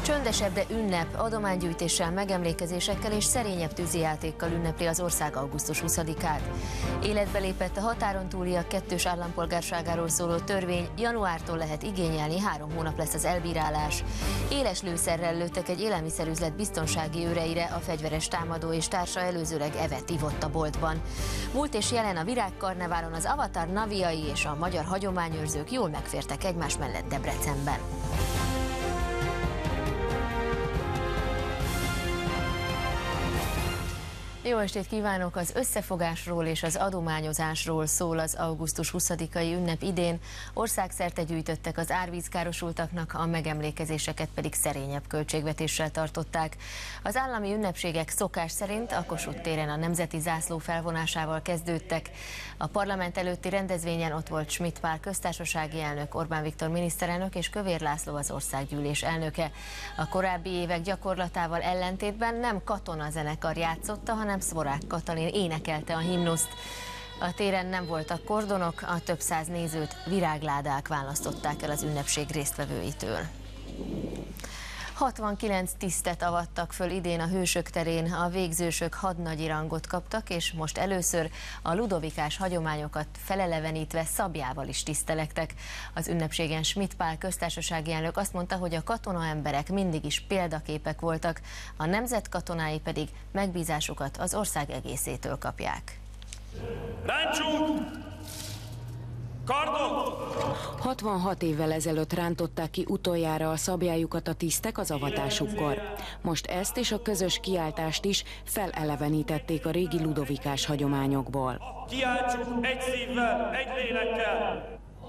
Csöndesebb, de ünnep, adománygyűjtéssel, megemlékezésekkel és szerényebb tűzijátékkal ünnepli az ország augusztus 20-át. Életbe lépett a határon túliak kettős állampolgárságáról szóló törvény, januártól lehet igényelni, 3 hónap lesz az elbírálás. Éles lőszerrel lőttek egy élelmiszerüzlet biztonsági őreire, a fegyveres támadó és társa előzőleg evet ivott a boltban. Múlt és jelen a Virágkarneválon az Avatar Naviai és a magyar hagyományőrzők jól megfértek egymás mellett Debrecenben. Jó estét kívánok! Az összefogásról és az adományozásról szól az augusztus 20-ai ünnep idén. Országszerte gyűjtöttek az árvízkárosultaknak, a megemlékezéseket pedig szerényebb költségvetéssel tartották. Az állami ünnepségek szokás szerint a Kossuth téren a nemzeti zászló felvonásával kezdődtek. A parlament előtti rendezvényen ott volt Schmidt Pál köztársasági elnök, Orbán Viktor miniszterelnök és Kövér László az országgyűlés elnöke. A korábbi évek gyakorlatával ellentétben nem katonazenekar játszotta, hanem Szvorák Katalin énekelte a himnuszt. A téren nem voltak kordonok, a több száz nézőt virágládák választották el az ünnepség résztvevőitől. 69 tisztet avattak föl idén a Hősök terén, a végzősök hadnagyi rangot kaptak, és most először a ludovikás hagyományokat felelevenítve szabjával is tisztelektek. Az ünnepségen Schmidt Pál köztársasági elnök azt mondta, hogy a katonaemberek mindig is példaképek voltak, a nemzet katonái pedig megbízásukat az ország egészétől kapják. Ráncsunk! Kardok! 66 évvel ezelőtt rántották ki utoljára a szabjájukat a tisztek az avatásukkor. Most ezt és a közös kiáltást is felelevenítették a régi ludovikás hagyományokból. Kiáltsuk egy szívvel, egy lélekkel!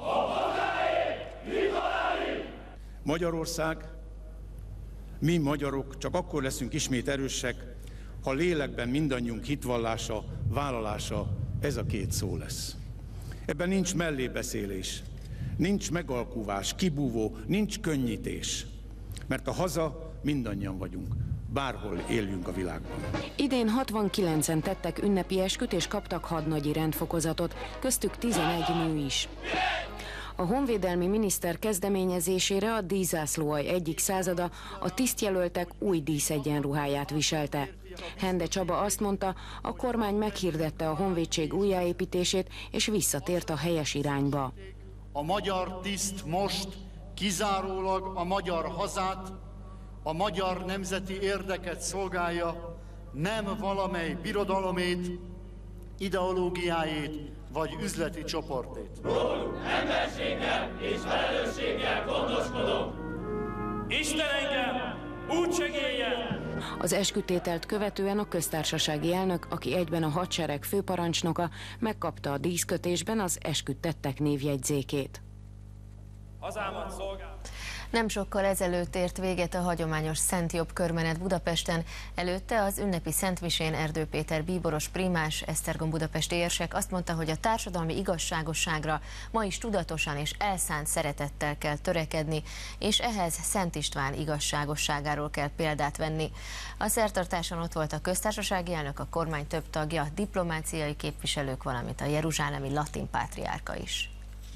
Magyarország, mi magyarok csak akkor leszünk ismét erősek, ha lélekben mindannyiunk hitvallása, vállalása ez a két szó lesz. Ebben nincs mellébeszélés, nincs megalkuvás, kibúvó, nincs könnyítés, mert a haza mindannyian vagyunk, bárhol éljünk a világban. Idén 69-en tettek ünnepi esküt és kaptak hadnagyi rendfokozatot, köztük 11 nő is. A honvédelmi miniszter kezdeményezésére a díjzászlóalj egyik százada a tisztjelöltek új díszegyenruháját viselte. Hende Csaba azt mondta, a kormány meghirdette a honvédség újjáépítését és visszatért a helyes irányba. A magyar tiszt most kizárólag a magyar hazát, a magyar nemzeti érdeket szolgálja, nem valamely birodalomét, ideológiájét vagy üzleti csoportét. Rólunk emberséggel és felelősséggel gondoskodom. Isten engem úgy segéljen! Az eskütételt követően a köztársasági elnök, aki egyben a hadsereg főparancsnoka, megkapta a díszkötésben az esküt tettek névjegyzékét. Hazámat szolgál! Nem sokkal ezelőtt ért véget a hagyományos Szent Jobb körmenet Budapesten. Előtte az ünnepi szentmisén Erdő Péter bíboros primás, Esztergom budapesti érsek azt mondta, hogy a társadalmi igazságosságra ma is tudatosan és elszánt szeretettel kell törekedni, és ehhez Szent István igazságosságáról kell példát venni. A szertartáson ott volt a köztársasági elnök, a kormány több tagja, diplomáciai képviselők, valamint a jeruzsálemi latin pátriárka is.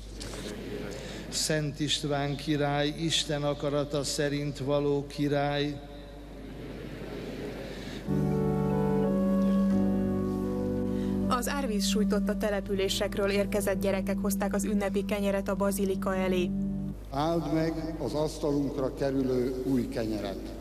Szent István király, Isten akarata szerint való király. Az árvíz sújtotta településekről érkezett gyerekek hozták az ünnepi kenyeret a bazilika elé. Áld meg az asztalunkra kerülő új kenyeret.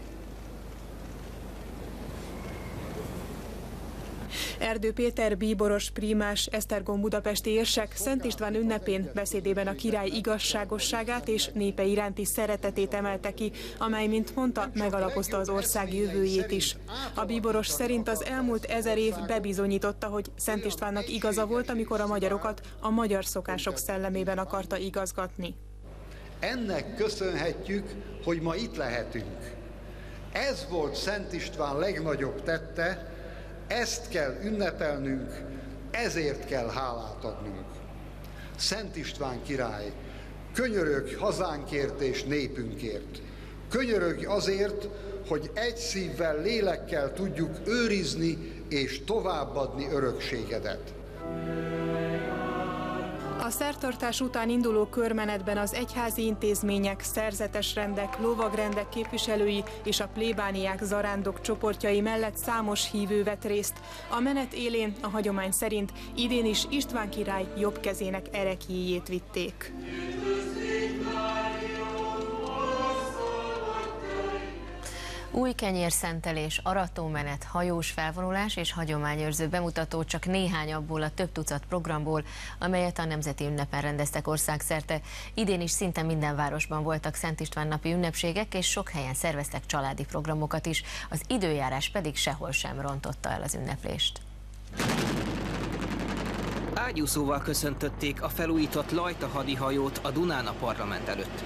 Erdő Péter bíboros primás, Esztergom budapesti érsek Szent István ünnepén beszédében a király igazságosságát és népe iránti szeretetét emelte ki, amely, mint mondta, megalapozta az ország jövőjét is. A bíboros szerint az elmúlt 1000 év bebizonyította, hogy Szent Istvánnak igaza volt, amikor a magyarokat a magyar szokások szellemében akarta igazgatni. Ennek köszönhetjük, hogy ma itt lehetünk. Ez volt Szent István legnagyobb tette, ezt kell ünnepelnünk, ezért kell hálát adnunk. Szent István király, könyörögj hazánkért és népünkért. Könyörögj azért, hogy egy szívvel, lélekkel tudjuk őrizni és továbbadni örökségedet. A szertartás után induló körmenetben az egyházi intézmények, szerzetes rendek, lovagrendek képviselői és a plébániák zarándok csoportjai mellett számos hívő vett részt. A menet élén a hagyomány szerint idén is István király jobb kezének ereklyéjét vitték. Új kenyérszentelés, aratómenet, hajós felvonulás és hagyományőrző bemutató csak néhány abból a több tucat programból, amelyet a nemzeti ünnepen rendeztek országszerte. Idén is szinte minden városban voltak Szent István napi ünnepségek, és sok helyen szerveztek családi programokat is, az időjárás pedig sehol sem rontotta el az ünneplést. Ágyúszóval köszöntötték a felújított Lajta hadihajót a Dunán a parlament előtt.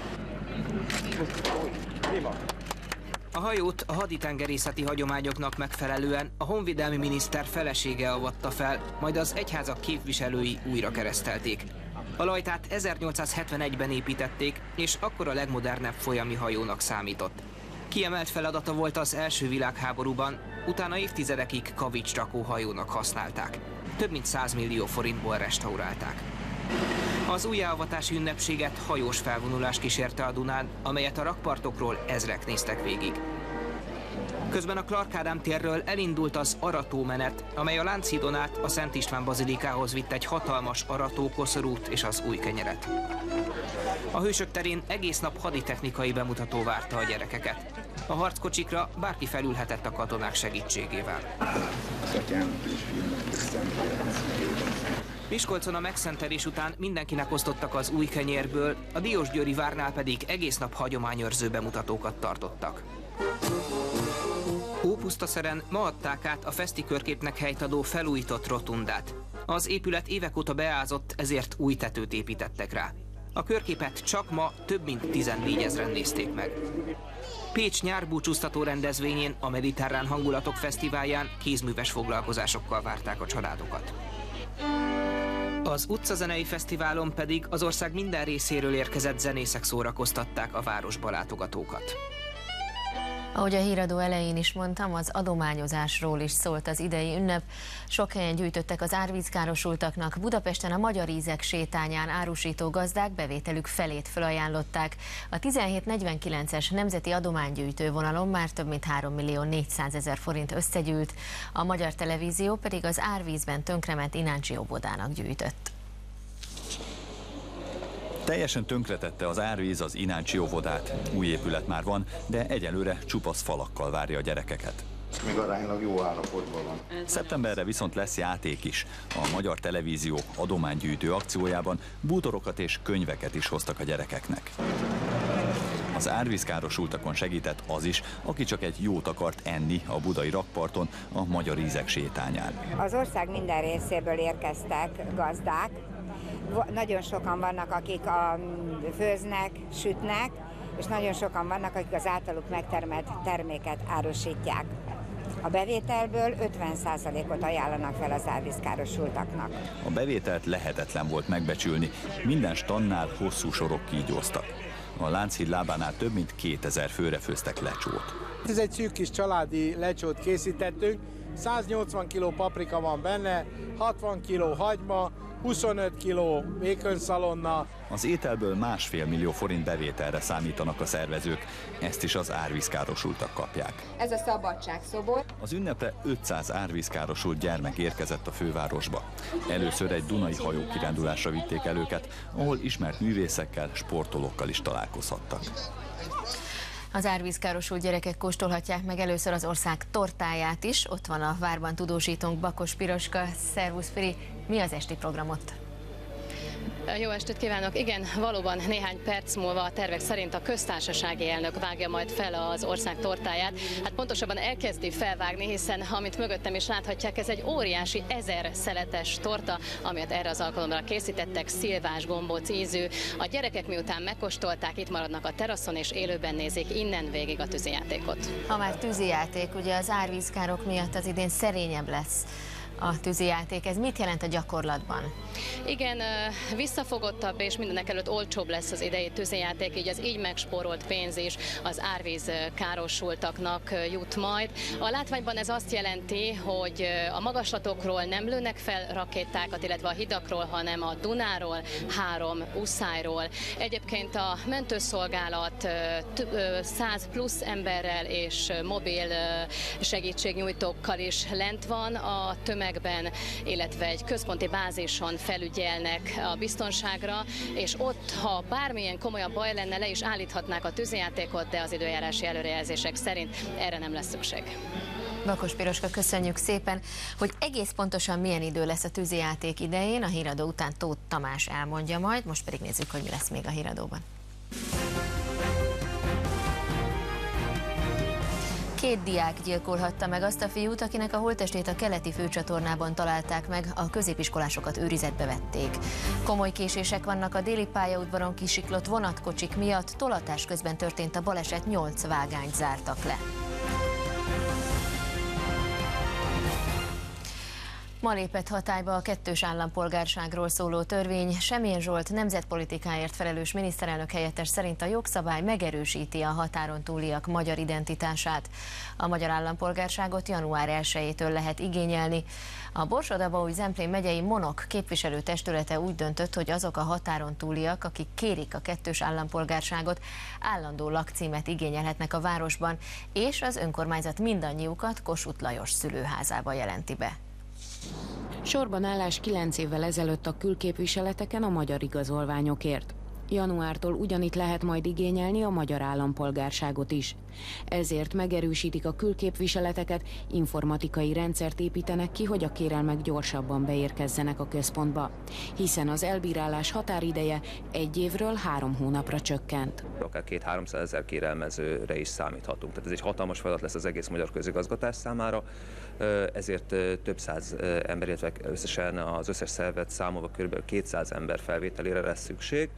A hajót a haditengerészeti hagyományoknak megfelelően a honvédelmi miniszter felesége avatta fel, majd az egyházak képviselői újra keresztelték. A Lajtát 1871-ben építették, és akkor a legmodernebb folyami hajónak számított. Kiemelt feladata volt az első világháborúban, utána évtizedekig kavicsrakó hajónak használták. Több mint 100 millió forintból restaurálták. Az újjáavatási ünnepséget hajós felvonulás kísérte a Dunán, amelyet a rakpartokról ezrek néztek végig. Közben a Clark Ádám térről elindult az aratómenet, amely a Lánchídon át a Szent István bazilikához vitt egy hatalmas aratókoszorút és az új kenyeret. A Hősök terén egész nap haditechnikai bemutató várta a gyerekeket. A harckocsikra bárki felülhetett a katonák segítségével. Miskolcon a megszentelés után mindenkinek osztottak az új kenyérből, a Diósgyőri várnál pedig egész nap hagyományőrző bemutatókat tartottak. Ópusztaszeren ma adták át a feszti körképnek helyt adó felújított rotundát. Az épület évek óta beázott, ezért új tetőt építettek rá. A körképet csak ma több mint 14 000-en nézték meg. Pécs nyárbúcsúztató rendezvényén, a Mediterrán Hangulatok Fesztiválján kézműves foglalkozásokkal várták a családokat. Az utcazenei fesztiválon pedig az ország minden részéről érkezett zenészek szórakoztatták a városba látogatókat. Ahogy a híradó elején is mondtam, az adományozásról is szólt az idei ünnep. Sok helyen gyűjtöttek az árvízkárosultaknak. Budapesten a Magyar Ízek sétányán árusító gazdák bevételük felét felajánlották. A 1749-es nemzeti adománygyűjtő vonalon már több mint 3.400.000 forint összegyűlt. A Magyar Televízió pedig az árvízben tönkrement Ináncsi óvodának gyűjtött. Teljesen tönkretette az árvíz az Ináncsi óvodát. Új épület már van, de egyelőre csupasz falakkal várja a gyerekeket. Még aránylag jó állapotban van. Szeptemberre viszont lesz játék is. A Magyar Televízió adománygyűjtő akciójában bútorokat és könyveket is hoztak a gyerekeknek. Az árvízkárosultakon segített az is, aki csak egy jót akart enni a budai rakparton, a Magyar Ízek sétányán. Az ország minden részéből érkeztek gazdák. Nagyon sokan vannak, akik főznek, sütnek, és nagyon sokan vannak, akik az általuk megtermelt terméket árusítják. A bevételből 50%-ot ajánlanak fel az árvízkárosultaknak. A bevételt lehetetlen volt megbecsülni, minden standnál hosszú sorok kígyóztak. A Lánchíd lábánál több mint 2000 főre főztek lecsót. Ez egy szűk kis családi lecsót készítettünk, 180 kg paprika van benne, 60 kg hagyma, 25 kg békönszalonna. Az ételből 1,5 millió forint bevételre számítanak a szervezők, ezt is az árvízkárosultak kapják. Ez a szabadságszobor. Az ünnepre 500 árvízkárosult gyermek érkezett a fővárosba. Először egy dunai hajó kirándulásra vitték el őket, ahol ismert művészekkel, sportolókkal is találkozhattak. Az árvízkárosult gyerekek kóstolhatják meg először az ország tortáját is. Ott van a várban tudósítónk, Bakos Piroska. Szervusz Piri, mi az esti programot? Jó estét kívánok! Igen, valóban néhány perc múlva a tervek szerint a köztársasági elnök vágja majd fel az ország tortáját. Hát pontosabban elkezdi felvágni, hiszen amit mögöttem is láthatják, ez egy óriási 1000 szeletes torta, amit erre az alkalomra készítettek, szilvás gombóc ízű. A gyerekek miután megkóstolták, itt maradnak a teraszon és élőben nézik innen végig a tűzijátékot. Ha már tűzijáték, ugye az árvízkárok miatt az idén szerényebb lesz a tűzijáték. Ez mit jelent a gyakorlatban? Igen, visszafogottabb és mindenekelőtt olcsóbb lesz az idei tűzijáték, így az így megspórolt pénz is az árvíz károsultaknak jut majd. A látványban ez azt jelenti, hogy a magaslatokról nem lőnek fel rakétákat, illetve a hidakról, hanem a Dunáról, 3 uszályról. Egyébként a mentőszolgálat 100 plusz emberrel és mobil segítségnyújtókkal is lent van a tömegben, illetve egy központi bázison felügyelnek a biztonságra, és ott, ha bármilyen komolyabb baj lenne, le is állíthatnák a tűzijátékot, de az időjárási előrejelzések szerint erre nem lesz szükség. Bakos Piroska, köszönjük szépen, hogy egész pontosan milyen idő lesz a tűzijáték idején. A híradó után Tóth Tamás elmondja majd, most pedig nézzük, hogy mi lesz még a híradóban. 2 diák gyilkolhatta meg azt a fiút, akinek a holttestét a keleti főcsatornában találták meg, a középiskolásokat őrizetbe vették. Komoly késések vannak a déli pályaudvaron kisiklott vonatkocsik miatt, tolatás közben történt a baleset, 8 vágányt zártak le. Ma lépett hatályba a 2-s állampolgárságról szóló törvény. Semjén Zsolt nemzetpolitikáért felelős miniszterelnök helyettes szerint a jogszabály megerősíti a határon túliak magyar identitását. A magyar állampolgárságot január 1-től lehet igényelni. A Borsod-Abaúj-Zemplén megyei MONOK képviselőtestülete úgy döntött, hogy azok a határon túliak, akik kérik a 2-s állampolgárságot, állandó lakcímet igényelhetnek a városban, és az önkormányzat mindannyiukat Kossuth Lajos szülőházába jelenti be. Sorban állás 9 évvel ezelőtt a külképviseleteken a magyar igazolványokért. Januártól ugyanitt lehet majd igényelni a magyar állampolgárságot is. Ezért megerősítik a külképviseleteket, informatikai rendszert építenek ki, hogy a kérelmek gyorsabban beérkezzenek a központba, hiszen az elbírálás határideje 1 évről 3 hónapra csökkent. Akár 200-300 ezer kérelmezőre is számíthatunk. Tehát ez egy hatalmas feladat lesz az egész magyar közigazgatás számára, ezért több száz ember, illetve összesen az összes szervet számolva kb. 200 ember felvételére lesz szükség.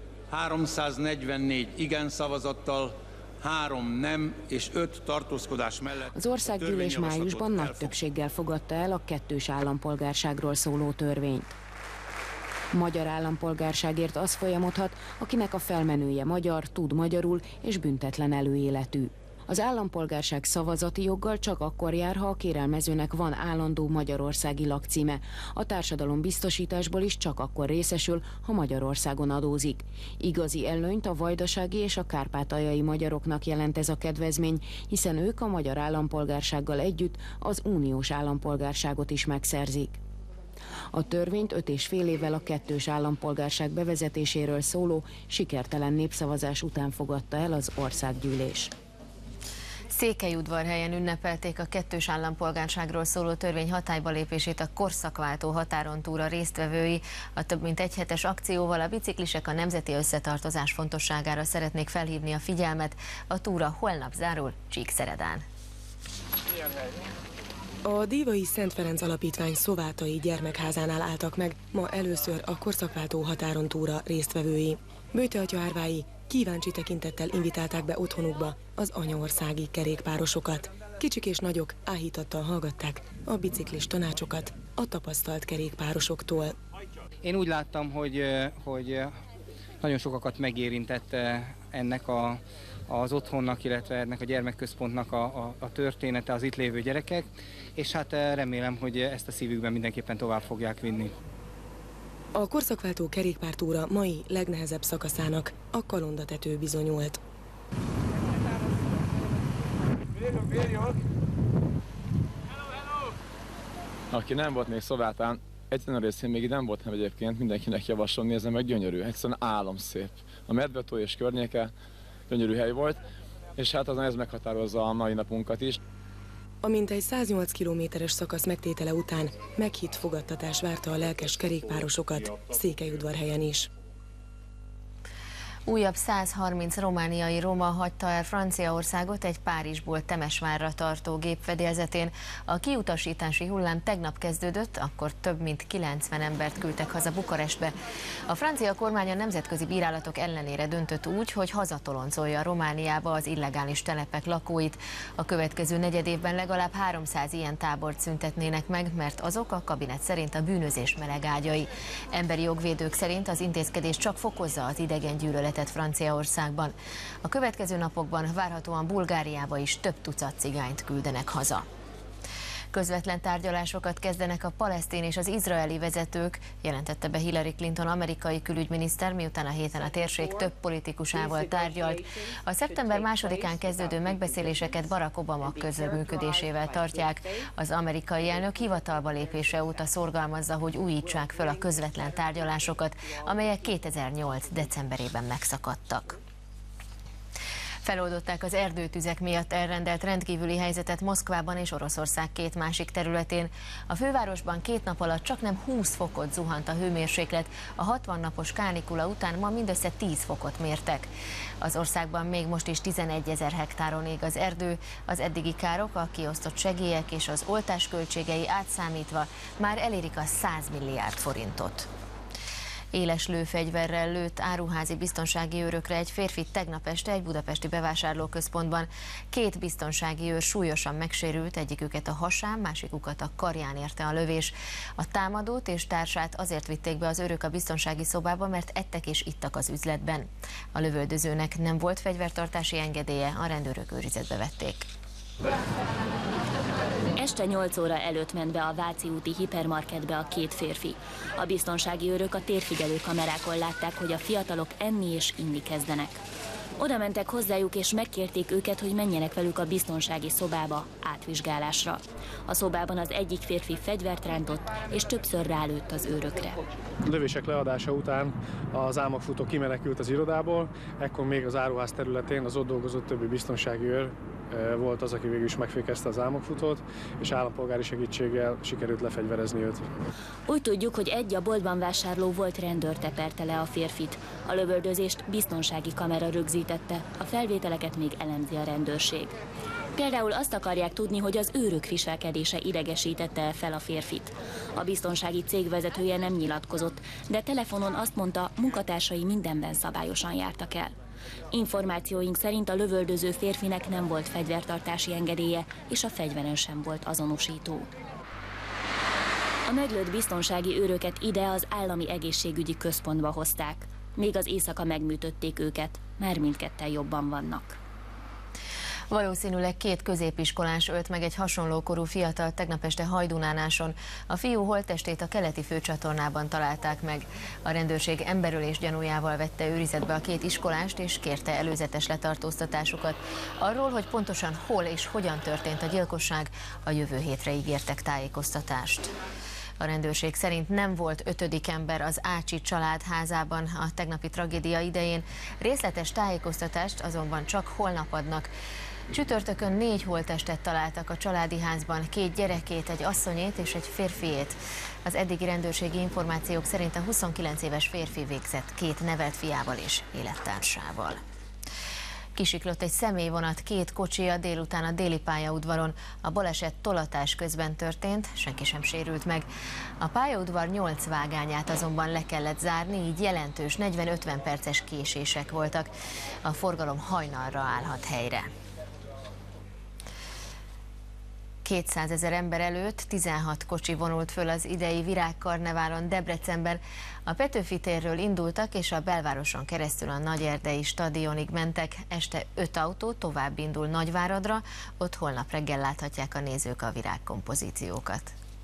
344 igen szavazattal, 3 nem és 5 tartózkodás mellett. Az országgyűlés májusban nagy többséggel fogadta el a 2-s állampolgárságról szóló törvényt. Magyar állampolgárságért az folyamodhat, akinek a felmenője magyar, tud magyarul és büntetlen előéletű. Az állampolgárság szavazati joggal csak akkor jár, ha a kérelmezőnek van állandó magyarországi lakcíme. A társadalombiztosításból is csak akkor részesül, ha Magyarországon adózik. Igazi előnyt a vajdasági és a kárpátaljai magyaroknak jelent ez a kedvezmény, hiszen ők a magyar állampolgársággal együtt az uniós állampolgárságot is megszerzik. A törvényt 5,5 évvel a 2-s állampolgárság bevezetéséről szóló sikertelen népszavazás után fogadta el az országgyűlés. Székelyudvarhelyen ünnepelték a 2-s állampolgárságról szóló törvény hatályba lépését a korszakváltó határon túra résztvevői. A több mint egy hetes akcióval a biciklisek a nemzeti összetartozás fontosságára szeretnék felhívni a figyelmet. A túra holnap zárul Csíkszeredán. A Dévai Szent Ferenc Alapítvány Szovátai gyermekházánál álltak meg ma először a korszakváltó határon túra résztvevői. Böjte atya árvái kíváncsi tekintettel invitálták be otthonukba az anyaországi kerékpárosokat. Kicsik és nagyok áhítattal hallgatták a biciklis tanácsokat a tapasztalt kerékpárosoktól. Én úgy láttam, hogy nagyon sokakat megérintett ennek az otthonnak, illetve ennek a gyermekközpontnak a története, az itt lévő gyerekek, és hát remélem, hogy ezt a szívükben mindenképpen tovább fogják vinni. A korszakváltó kerékpártúra mai legnehezebb szakaszának a kalondatető bizonyult. Aki nem volt még Szovátán, egyszerűen részén még nem voltam egyébként, mindenkinek javaslom, nézze meg, gyönyörű, egyszerűen álomszép. A Medvetó és környéke gyönyörű hely volt, és hát azon ez meghatározza a mai napunkat is. A mintegy 108 kilométeres szakasz megtétele után meghitt fogadtatás várta a lelkes kerékpárosokat Székelyudvarhelyen is. Újabb 130 romániai roma hagyta el Franciaországot egy Párizsból Temesvárra tartó gép fedélzetén. A kiutasítási hullám tegnap kezdődött, akkor több mint 90 embert küldtek haza Bukarestbe. A francia kormány a nemzetközi bírálatok ellenére döntött úgy, hogy hazatoloncolja Romániába az illegális telepek lakóit. A következő negyedévben legalább 300 ilyen tábort szüntetnének meg, mert azok a kabinet szerint a bűnözés melegágyai. Emberi jogvédők szerint az intézkedés csak fokozza az idegengyűlöletet Franciaországban. A következő napokban várhatóan Bulgáriába is több tucat cigányt küldenek haza. Közvetlen tárgyalásokat kezdenek a palesztin és az izraeli vezetők, jelentette be Hillary Clinton amerikai külügyminiszter, miután a héten a térség több politikusával tárgyalt. A szeptember 2-án kezdődő megbeszéléseket Barack Obama közreműködésével tartják. Az amerikai elnök hivatalba lépése óta szorgalmazza, hogy újítsák föl a közvetlen tárgyalásokat, amelyek 2008. decemberében megszakadtak. Feloldották az erdőtüzek miatt elrendelt rendkívüli helyzetet Moszkvában és Oroszország két másik területén. A fővárosban 2 nap alatt csaknem 20 fokot zuhant a hőmérséklet, a 60 napos kánikula után ma mindössze 10 fokot mértek. Az országban még most is 11 000 hektáron ég az erdő, az eddigi károk, a kiosztott segélyek és az oltás költségei átszámítva már elérik a 100 milliárd forintot. Éles lőfegyverrel lőtt áruházi biztonsági őrökre egy férfi tegnap este egy budapesti bevásárlóközpontban. 2 biztonsági őr súlyosan megsérült, egyiküket a hasán, másikukat a karján érte a lövés. A támadót és társát azért vitték be az őrök a biztonsági szobába, mert ettek és ittak az üzletben. A lövöldözőnek nem volt fegyvertartási engedélye, a rendőrök őrizetbe vették. Este 8 óra előtt ment be a Váci úti hipermarketbe a 2 férfi. A biztonsági őrök a térfigyelő kamerákon látták, hogy a fiatalok enni és inni kezdenek. Oda mentek hozzájuk és megkérték őket, hogy menjenek velük a biztonsági szobába átvizsgálásra. A szobában az egyik férfi fegyvert rántott és többször rálőtt az őrökre. Lövések leadása után az álmokfutó kimenekült az irodából, ekkor még az áruház területén az ott dolgozott többi biztonsági őr volt az, aki végül is megfékezte az álmokfutót, és állampolgári segítséggel sikerült lefegyverezni őt. Úgy tudjuk, hogy egy a boltban vásárló volt rendőr teperte le a férfit. A lövöldözést biztonsági kamera rögzítette, a felvételeket még elemzi a rendőrség. Például azt akarják tudni, hogy az őrök viselkedése idegesítette fel a férfit. A biztonsági cég vezetője nem nyilatkozott, de telefonon azt mondta, munkatársai mindenben szabályosan jártak el. Információink szerint a lövöldöző férfinek nem volt fegyvertartási engedélye, és a fegyveren sem volt azonosító. A meglőtt biztonsági őröket ide az állami egészségügyi központba hozták. Még az éjszaka megműtötték őket, már mindketten jobban vannak. Valószínűleg 2 középiskolás ölt meg egy hasonló korú fiatal tegnap este Hajdunánáson. A fiú holttestét a keleti főcsatornában találták meg. A rendőrség emberölés gyanújával vette őrizetbe a 2 iskolást és kérte előzetes letartóztatásukat. Arról, hogy pontosan hol és hogyan történt a gyilkosság, a jövő hétre ígértek tájékoztatást. A rendőrség szerint nem volt 5. ember az Ácsi család házában a tegnapi tragédia idején. Részletes tájékoztatást azonban csak holnap adnak. Csütörtökön 4 holttestet találtak a családi házban, 2 gyerekét, egy asszonyét és egy férfiét. Az eddigi rendőrségi információk szerint a 29 éves férfi végzett 2 nevelt fiával és élettársával. Kisiklott egy személyvonat 2 kocsija délután a déli pályaudvaron. A baleset tolatás közben történt, senki sem sérült meg. A pályaudvar 8 vágányát azonban le kellett zárni, így jelentős 40-50 perces késések voltak. A forgalom hajnalra állhat helyre. 200 000 ember előtt 16 kocsi vonult föl az idei virágkarneválon Debrecenben. A Petőfi térről indultak, és a belvároson keresztül a Nagyerdei stadionig mentek. Este 5 autó tovább indul Nagyváradra, ott holnap reggel láthatják a nézők a virágkompozíciókat.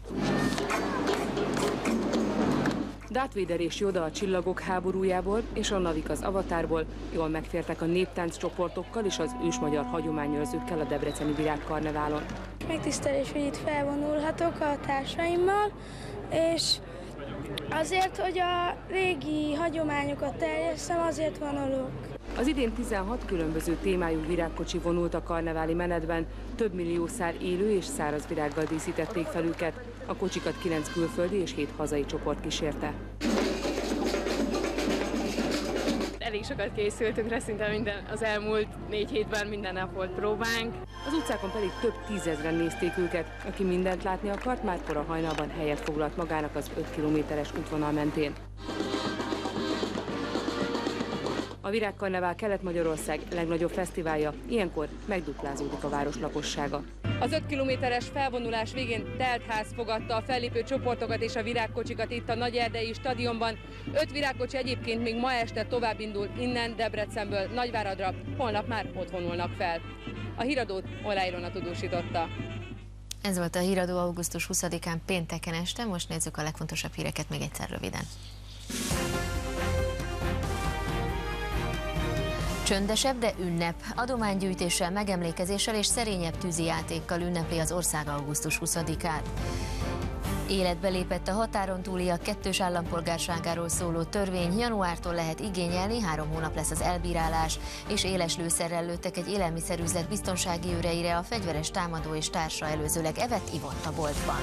Darth Vader és Yoda a Csillagok háborújából és a Navik az Avatárból jól megfértek a néptánc csoportokkal és az ősmagyar hagyományőrzőkkel a debreceni virágkarneválon. Megtisztelés, hogy itt felvonulhatok a társaimmal, és azért, hogy a régi hagyományokat terjesszem, azért vonulok. Az idén 16 különböző témájú virágkocsi vonult a karneváli menetben, több millió szár élő és száraz virággal díszítették fel őket. A kocsikat 9 külföldi és 7 hazai csoport kísérte. Elég sokat készültünk rá, szinte az elmúlt 4 hétben minden nap volt próbánk. Az utcákon pedig több tízezren nézték őket. Aki mindent látni akart, már kora hajnalban helyet foglalt magának az 5 kilométeres útvonal mentén. A Virágkarnevál Kelet-Magyarország legnagyobb fesztiválja, ilyenkor megduplázódik a város lakossága. Az 5 kilométeres felvonulás végén teltház fogadta a fellépő csoportokat és a virágkocsikat itt a Nagyerdei stadionban. 5 virágkocsi egyébként még ma este továbbindul innen Debrecenből Nagyváradra, holnap már ott vonulnak fel. A híradót Olá Ilona tudósította. Ez volt a híradó augusztus 20-án pénteken este, most nézzük a legfontosabb híreket még egyszer röviden. Csöndesebb, de ünnep. Adománygyűjtéssel, megemlékezéssel és szerényebb tűzijátékkal ünnepli az ország augusztus 20-át. Életbe lépett a határon túliak kettős állampolgárságáról szóló törvény. Januártól lehet igényelni, 3 hónap lesz az elbírálás, és éles lőszerrel lőttek egy élelmiszerüzlet biztonsági őreire, a fegyveres támadó és társa előzőleg evett-ivott a boltban.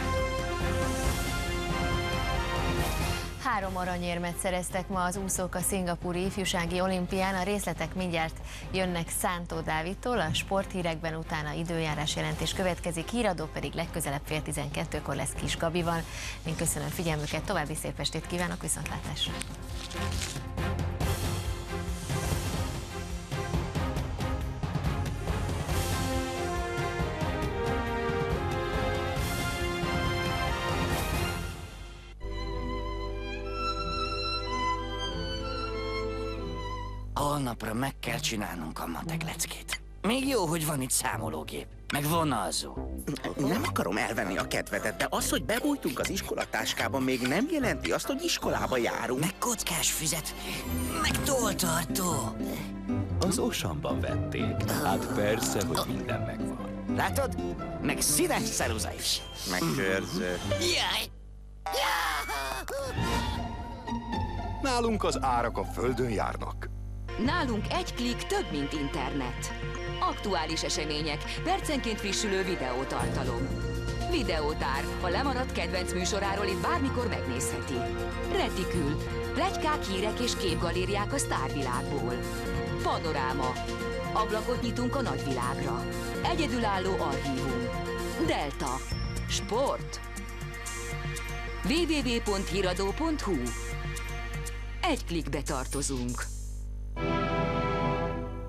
3 aranyérmet szereztek ma az úszók a szingapúri ifjúsági olimpián, a részletek mindjárt jönnek Szántó Dávidtól, a sporthírekben utána időjárás jelentés következik, híradó pedig legközelebb 11:30-kor lesz Kis Gabival. Én köszönöm figyelmüket, további szép estét kívánok, viszontlátásra! Holnapra meg kell csinálnunk a matek leckét. Még jó, hogy van itt számológép, meg vonalzó. Nem akarom elvenni a kedvedet, de az, hogy bebújtunk az iskolatáskában, még nem jelenti azt, hogy iskolába járunk. Meg kockás füzet, meg tolltartó. Az Osamban vették. Hát persze, hogy minden megvan. Látod? Meg színes ceruza is. Meg körző. Jaj! Nálunk az árak a földön járnak. Nálunk egy klik több, mint internet. Aktuális események, percenként frissülő videótartalom. Videótár, a lemaradt kedvenc műsoráról itt bármikor megnézheti. Retikül, pletykák, hírek és képgalériák a sztárvilágból. Panoráma, ablakot nyitunk a nagyvilágra. Egyedülálló archívum. Delta, sport. www.hiradó.hu. Egy klikbe tartozunk.